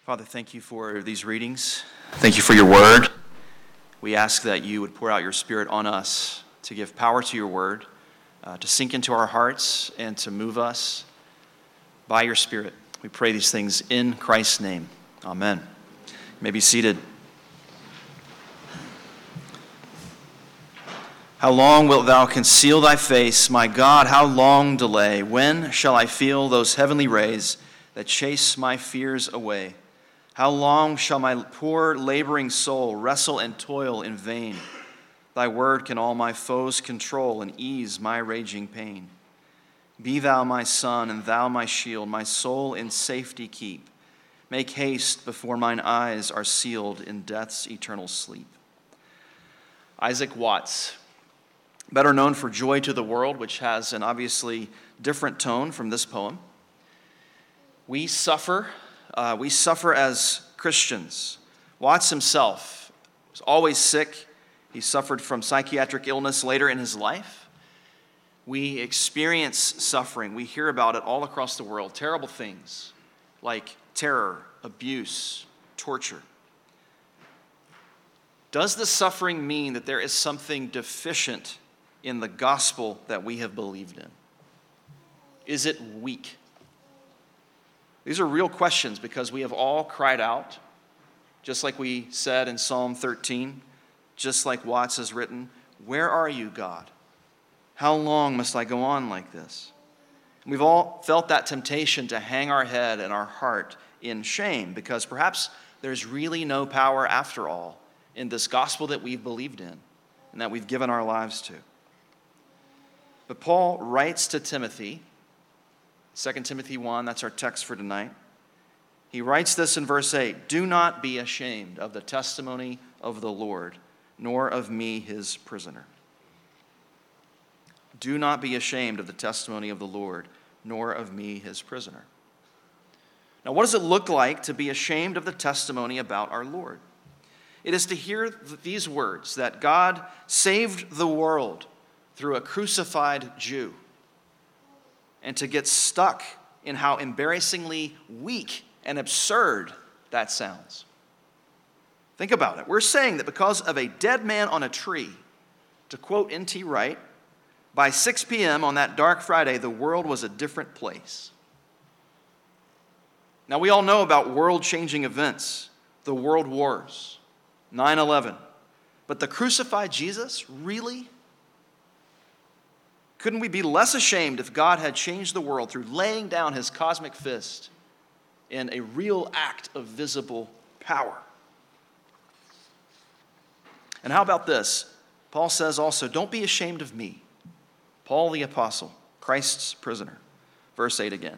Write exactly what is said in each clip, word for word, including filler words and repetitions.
Father, thank you for these readings. Thank you for your word. We ask that you would pour out your Spirit on us to give power to your word, uh, to sink into our hearts and to move us by your Spirit. We pray these things in Christ's name. Amen. You may be seated. How long wilt thou conceal thy face, my God? How long delay? When shall I feel those heavenly rays that chase my fears away? How long shall my poor laboring soul wrestle and toil in vain? Thy word can all my foes control and ease my raging pain. Be thou my sun and thou my shield, my soul in safety keep. Make haste before mine eyes are sealed in death's eternal sleep. Isaac Watts, better known for Joy to the World, which has an obviously different tone from this poem. We suffer, uh, we suffer as Christians. Watts himself was always sick. He suffered from psychiatric illness later in his life. We experience suffering. We hear about it all across the world. Terrible things like terror, abuse, torture. Does the suffering mean that there is something deficient in the gospel that we have believed in? Is it weak? These are real questions because we have all cried out, just like we said in Psalm thirteen, just like Watts has written, "Where are you, God? How long must I go on like this?" And we've all felt that temptation to hang our head and our heart in shame because perhaps there's really no power after all in this gospel that we've believed in and that we've given our lives to. But Paul writes to Timothy, Second Timothy one, that's our text for tonight. He writes this in verse eight, "Do not be ashamed of the testimony of the Lord, nor of me, his prisoner." Do not be ashamed of the testimony of the Lord, nor of me, his prisoner. Now, what does it look like to be ashamed of the testimony about our Lord? It is to hear these words, that God saved the world through a crucified Jew, and to get stuck in how embarrassingly weak and absurd that sounds. Think about it. We're saying that because of a dead man on a tree, to quote N T Wright, by six p.m. on that dark Friday, the world was a different place. Now, we all know about world-changing events, the world wars, nine eleven. But the crucified Jesus, really? Couldn't we be less ashamed if God had changed the world through laying down his cosmic fist in a real act of visible power? And how about this? Paul says also, "Don't be ashamed of me, Paul the apostle, Christ's prisoner." Verse eight again.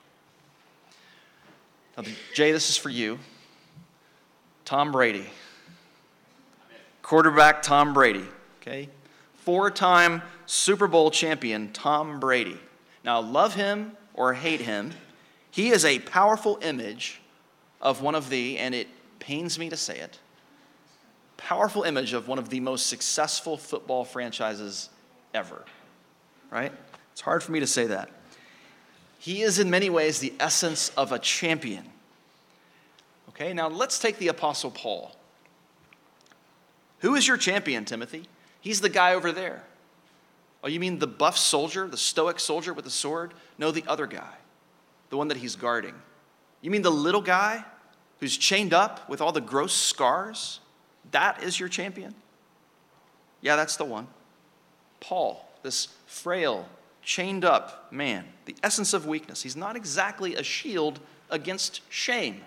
Now, Jay, this is for you. Tom Brady. Quarterback Tom Brady, okay? Four-time Super Bowl champion Tom Brady. Now, love him or hate him, he is a powerful image of one of the, and it pains me to say it, powerful image of one of the most successful football franchises ever, right? It's hard for me to say that. He is in many ways the essence of a champion. Okay, now let's take the Apostle Paul. Who is your champion, Timothy? He's the guy over there. Oh, you mean the buff soldier, the stoic soldier with the sword? No, the other guy, the one that he's guarding. You mean the little guy who's chained up with all the gross scars? That is your champion? Yeah, that's the one. Paul, this frail, chained up man, the essence of weakness. He's not exactly a shield against shame.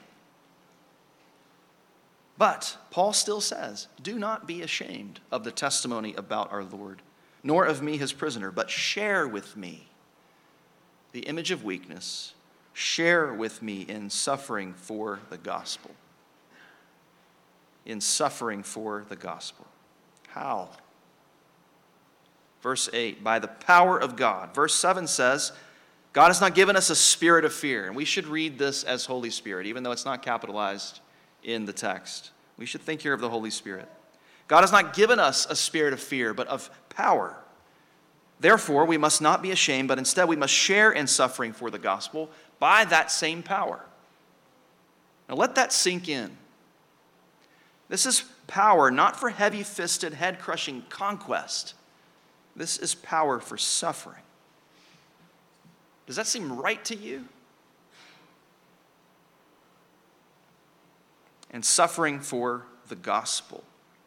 But Paul still says, "Do not be ashamed of the testimony about our Lord, nor of me, his prisoner, but share with me the image of weakness. Share with me in suffering for the gospel." In suffering for the gospel. How? Verse eight, "By the power of God." Verse seven says, God has not given us a spirit of fear. And we should read this as Holy Spirit, even though it's not capitalized in the text. We should think here of the Holy Spirit. God has not given us a spirit of fear, but of power. Therefore, we must not be ashamed, but instead we must share in suffering for the gospel by that same power. Now let that sink in. This is power not for heavy-fisted, head-crushing conquest. This is power for suffering. Does that seem right to you? And suffering for the gospel.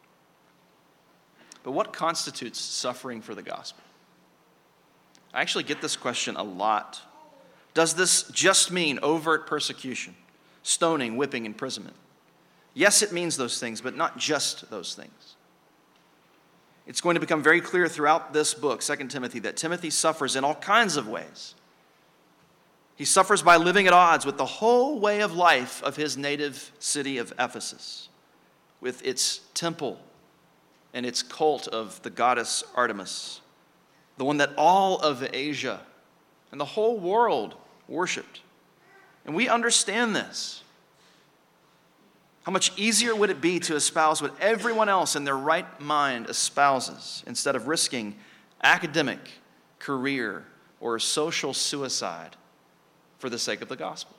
But what constitutes suffering for the gospel? I actually get this question a lot. Does this just mean overt persecution, stoning, whipping, imprisonment? Yes, it means those things, but not just those things. It's going to become very clear throughout this book, Second Timothy, that Timothy suffers in all kinds of ways. He suffers by living at odds with the whole way of life of his native city of Ephesus, with its temple and its cult of the goddess Artemis, the one that all of Asia and the whole world worshipped. And we understand this. How much easier would it be to espouse what everyone else in their right mind espouses instead of risking academic, career, or social suicide for the sake of the gospel?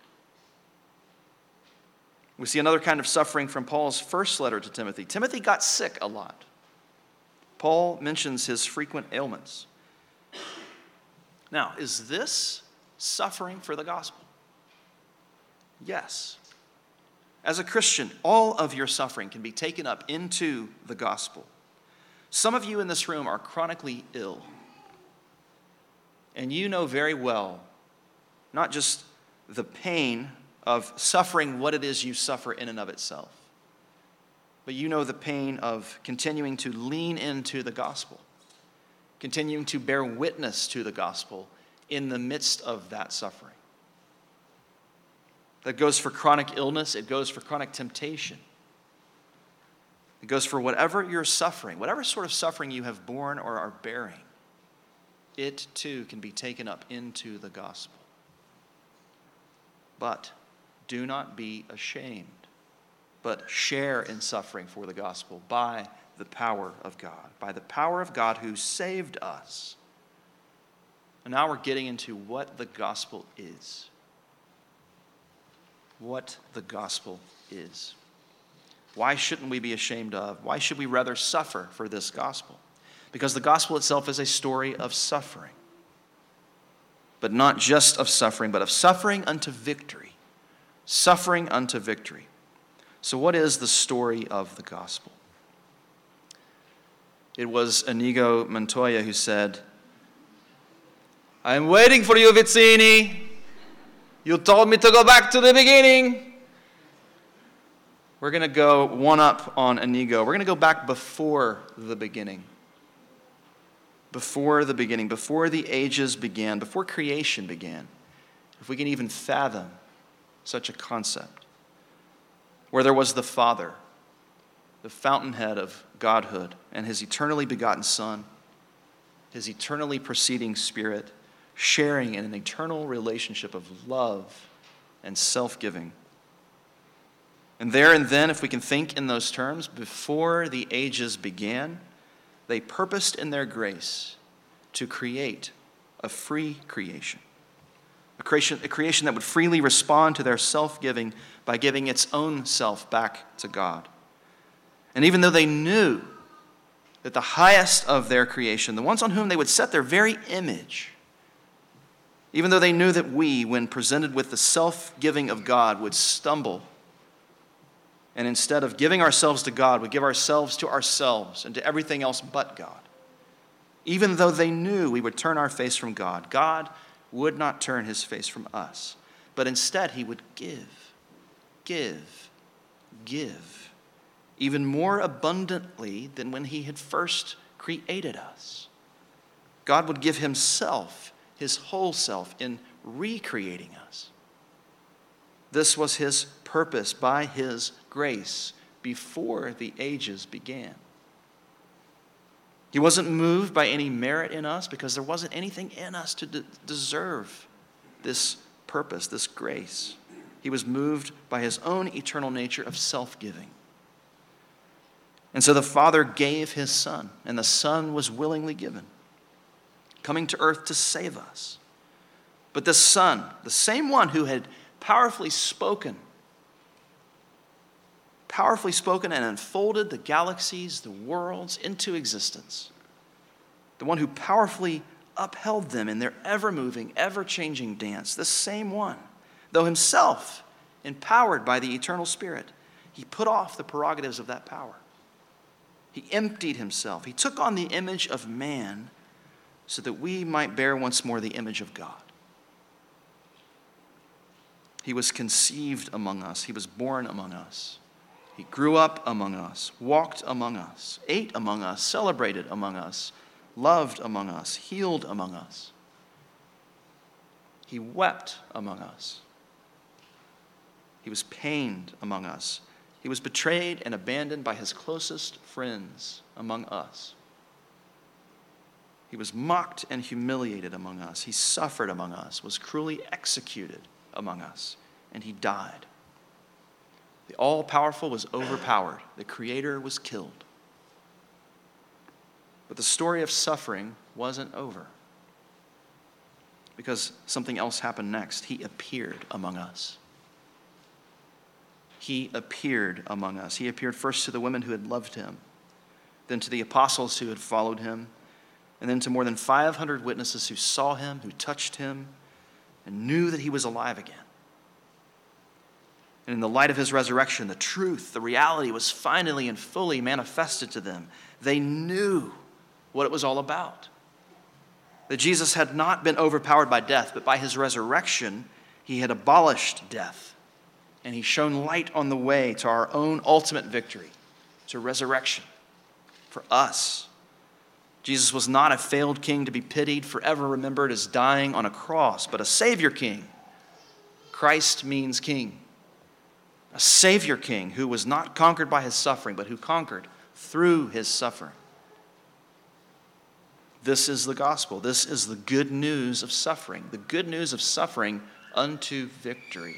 We see another kind of suffering from Paul's first letter to Timothy. Timothy got sick a lot. Paul mentions his frequent ailments. Now, is this suffering for the gospel? Yes. As a Christian, all of your suffering can be taken up into the gospel. Some of you in this room are chronically ill. And you know very well, not just the pain of suffering what it is you suffer in and of itself, but you know the pain of continuing to lean into the gospel, continuing to bear witness to the gospel in the midst of that suffering. That goes for chronic illness. It goes for chronic temptation. It goes for whatever you're suffering, whatever sort of suffering you have borne or are bearing. It too can be taken up into the gospel. But do not be ashamed, but share in suffering for the gospel by the power of God, by the power of God who saved us. And now we're getting into what the gospel is. What the gospel is. Why shouldn't we be ashamed of? Why should we rather suffer for this gospel? Because the gospel itself is a story of suffering. But not just of suffering, but of suffering unto victory. Suffering unto victory. So what is the story of the gospel? It was Inigo Montoya who said, "I'm waiting for you, Vizzini. You told me to go back to the beginning." We're going to go one up on Inigo. We're going to go back before the beginning. Before the beginning, before the ages began, before creation began, if we can even fathom such a concept, where there was the Father, the fountainhead of Godhood, and his eternally begotten Son, his eternally proceeding Spirit, sharing in an eternal relationship of love and self-giving. And there and then, if we can think in those terms, before the ages began, they purposed in their grace to create a free creation. A creation, a creation that would freely respond to their self-giving by giving its own self back to God. And even though they knew that the highest of their creation, the ones on whom they would set their very image, even though they knew that we, when presented with the self-giving of God, would stumble, and instead of giving ourselves to God, would give ourselves to ourselves and to everything else but God. Even though they knew we would turn our face from God, God would not turn his face from us, but instead he would give, give, give, even more abundantly than when he had first created us. God would give himself, his whole self, in recreating us. This was his purpose by his grace before the ages began. He wasn't moved by any merit in us because there wasn't anything in us to de- deserve this purpose, this grace. He was moved by his own eternal nature of self-giving. And so the Father gave his Son, and the Son was willingly given, coming to earth to save us. But the Son, the same one who had powerfully spoken powerfully spoken and unfolded the galaxies, the worlds into existence. The one who powerfully upheld them in their ever-moving, ever-changing dance. The same one, though himself empowered by the eternal Spirit, he put off the prerogatives of that power. He emptied himself. He took on the image of man so that we might bear once more the image of God. He was conceived among us. He was born among us. He grew up among us, walked among us, ate among us, celebrated among us, loved among us, healed among us. He wept among us. He was pained among us. He was betrayed and abandoned by his closest friends among us. He was mocked and humiliated among us. He suffered among us, was cruelly executed among us, and he died. The all-powerful was overpowered. The Creator was killed. But the story of suffering wasn't over, because something else happened next. He appeared among us. He appeared among us. He appeared first to the women who had loved him, then to the apostles who had followed him, and then to more than five hundred witnesses who saw him, who touched him, and knew that he was alive again. And in the light of his resurrection, the truth, the reality was finally and fully manifested to them. They knew what it was all about. That Jesus had not been overpowered by death, but by his resurrection, he had abolished death. And he shone light on the way to our own ultimate victory, to resurrection for us. Jesus was not a failed king to be pitied, forever remembered as dying on a cross, but a Savior king. Christ means king. A Savior king who was not conquered by his suffering, but who conquered through his suffering. This is the gospel. This is the good news of suffering. The good news of suffering unto victory.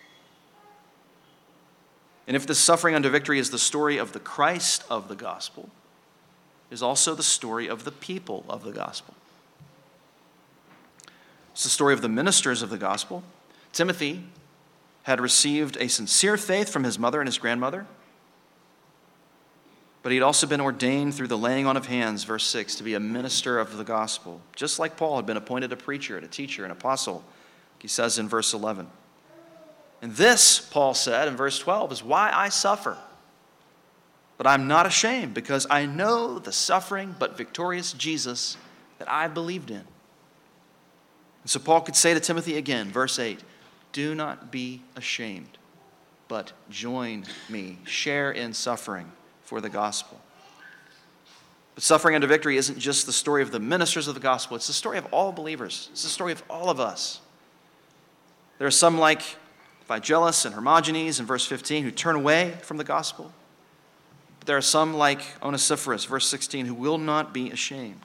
And if the suffering unto victory is the story of the Christ of the gospel, it is also the story of the people of the gospel. It's the story of the ministers of the gospel. Timothy had received a sincere faith from his mother and his grandmother, but he had also been ordained through the laying on of hands, verse six, to be a minister of the gospel, just like Paul had been appointed a preacher and a teacher, an apostle, he says in verse eleven. And this, Paul said in verse twelve, is why I suffer. But I'm not ashamed, because I know the suffering but victorious Jesus that I believed in. And so Paul could say to Timothy again, verse eight, do not be ashamed, but join me, share in suffering for the gospel. But suffering unto victory isn't just the story of the ministers of the gospel, it's the story of all believers. It's the story of all of us. There are some like Phygellus and Hermogenes in verse fifteen who turn away from the gospel. But there are some like Onesiphorus, verse sixteen, who will not be ashamed.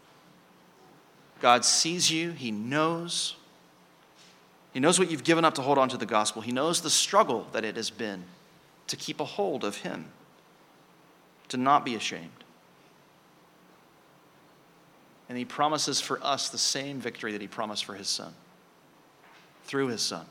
God sees you. He knows. He knows what you've given up to hold on to the gospel. He knows the struggle that it has been to keep a hold of him, to not be ashamed. And he promises for us the same victory that he promised for his son, through his son.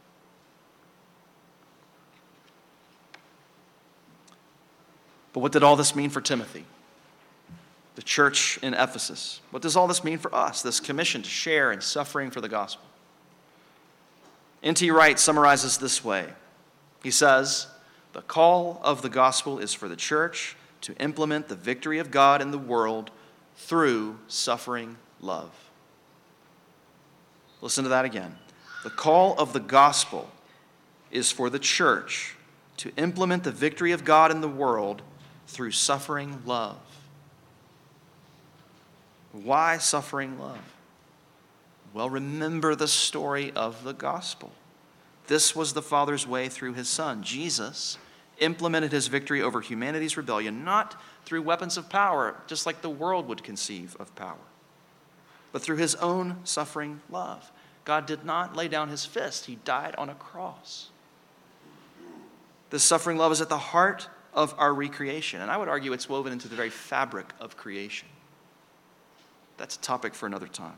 But what did all this mean for Timothy, the church in Ephesus? What does all this mean for us, this commission to share in suffering for the gospel? N T Wright summarizes this way. He says, the call of the gospel is for the church to implement the victory of God in the world through suffering love. Listen to that again. The call of the gospel is for the church to implement the victory of God in the world through suffering love. Why suffering love? Well, remember the story of the gospel. This was the Father's way through his Son. Jesus implemented his victory over humanity's rebellion, not through weapons of power, just like the world would conceive of power, but through his own suffering love. God did not lay down his fist. He died on a cross. This suffering love is at the heart of our recreation, and I would argue it's woven into the very fabric of creation. That's a topic for another time.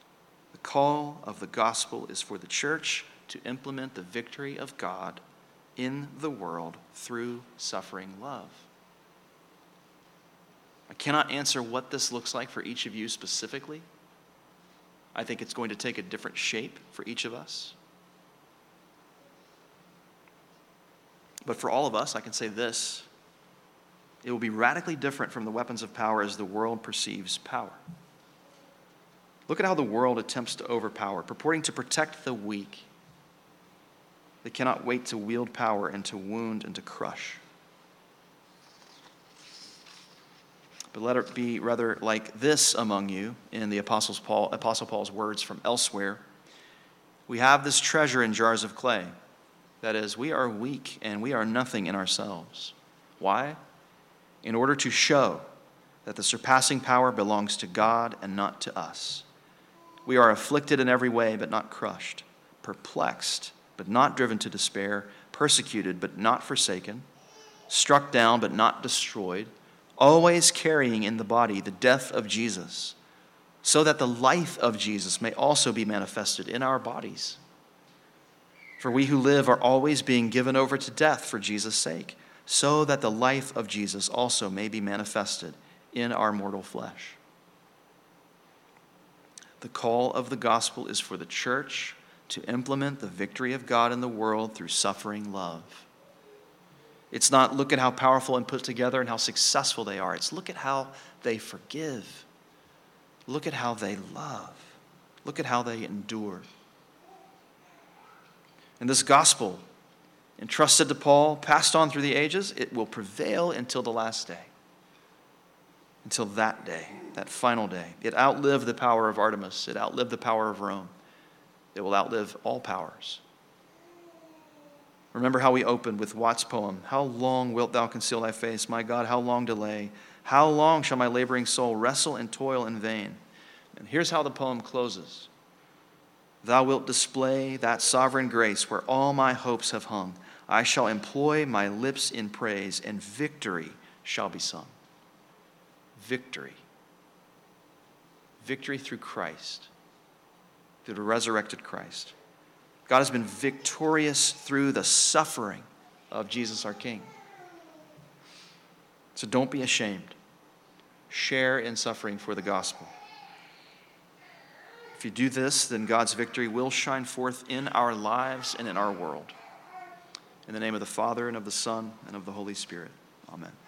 The call of the gospel is for the church to implement the victory of God in the world through suffering love. I cannot answer what this looks like for each of you specifically. I think it's going to take a different shape for each of us. But for all of us, I can say this: it will be radically different from the weapons of power as the world perceives power. Look at how the world attempts to overpower, purporting to protect the weak. They cannot wait to wield power and to wound and to crush. But let it be rather like this among you, in the Apostles Paul, Apostle Paul's words from elsewhere. We have this treasure in jars of clay. That is, we are weak and we are nothing in ourselves. Why? In order to show that the surpassing power belongs to God and not to us. We are afflicted in every way, but not crushed, perplexed, but not driven to despair, persecuted, but not forsaken, struck down, but not destroyed, always carrying in the body the death of Jesus, so that the life of Jesus may also be manifested in our bodies. For we who live are always being given over to death for Jesus' sake, so that the life of Jesus also may be manifested in our mortal flesh. The call of the gospel is for the church to implement the victory of God in the world through suffering love. It's not look at how powerful and put together and how successful they are. It's look at how they forgive. Look at how they love. Look at how they endure. And this gospel, entrusted to Paul, passed on through the ages, it will prevail until the last day. Until that day, that final day. It outlived the power of Artemis. It outlived the power of Rome. It will outlive all powers. Remember how we opened with Watt's poem, "How long wilt thou conceal thy face? My God, how long delay? How long shall my laboring soul wrestle and toil in vain?" And here's how the poem closes. "Thou wilt display that sovereign grace where all my hopes have hung. I shall employ my lips in praise, and victory shall be sung." Victory. Victory through Christ, through the resurrected Christ. God has been victorious through the suffering of Jesus our King. So don't be ashamed. Share in suffering for the gospel. If you do this, then God's victory will shine forth in our lives and in our world. In the name of the Father, and of the Son, and of the Holy Spirit. Amen.